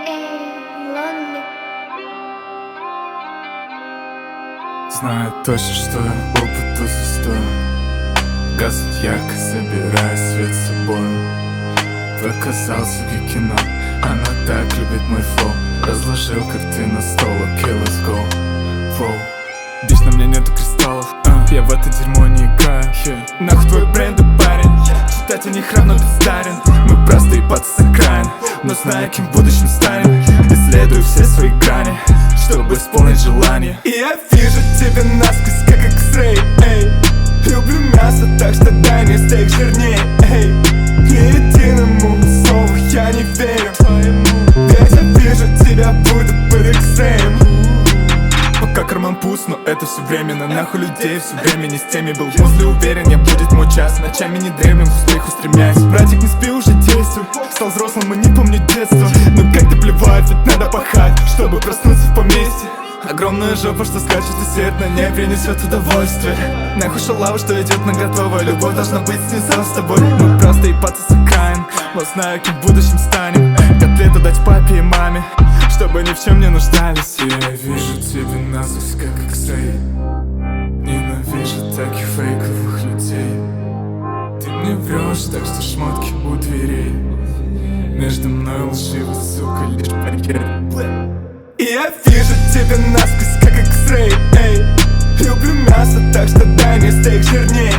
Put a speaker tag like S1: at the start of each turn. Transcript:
S1: Знаю точно, что я опыту застою. Газать ярко, собирая свет с собой. Показался как кино, она так любит мой флоу. Разложил карты на стол, окей, let's go. Воу. Здесь на мне нету кристаллов, я в это дерьмо не играю. Нахуй твой бренд и парень, читать о них равно бездарен. Мы просто ебаться с окраин, но зная, кем в будущем станем. Исследую все свои грани, чтобы исполнить желание. И я вижу тебя насквозь, как X-ray, эй. Люблю мясо, так что дай мне стейк жирнее, эй. Ни единому слову я не верю, ведь я вижу тебя будто под X-ray. Пока карман пуст, но это все временно. Нахуй людей, все время не с теми был. После уверен, я будет мой час. Ночами не дремлем, к успеху стремясь. Братик, не спи, уже действуй. Стал взрослым и не помню детства. Но как-то плевать, ведь надо пахать, чтобы проснуться в поместье. Огромная жопа, что скачет и свет на ней принесет удовольствие. Нахуй шалава, что идет на готовое. Любовь должна быть снизу с тобой. Мы просто ебаться с окраин, но знаю, кем в будущем станем. Котлету дать папе и маме, чтобы ни в чем не нуждались. И я вижу тебя насквозь, как X-ray. Ненавижу таких фейковых людей. Ты мне врешь, так что шмотки у дверей. Между мной лживый, сука, лишь барьер. И я вижу тебя насквозь, как X-ray, эй. Люблю мясо, так что дай мне стейк жирнее,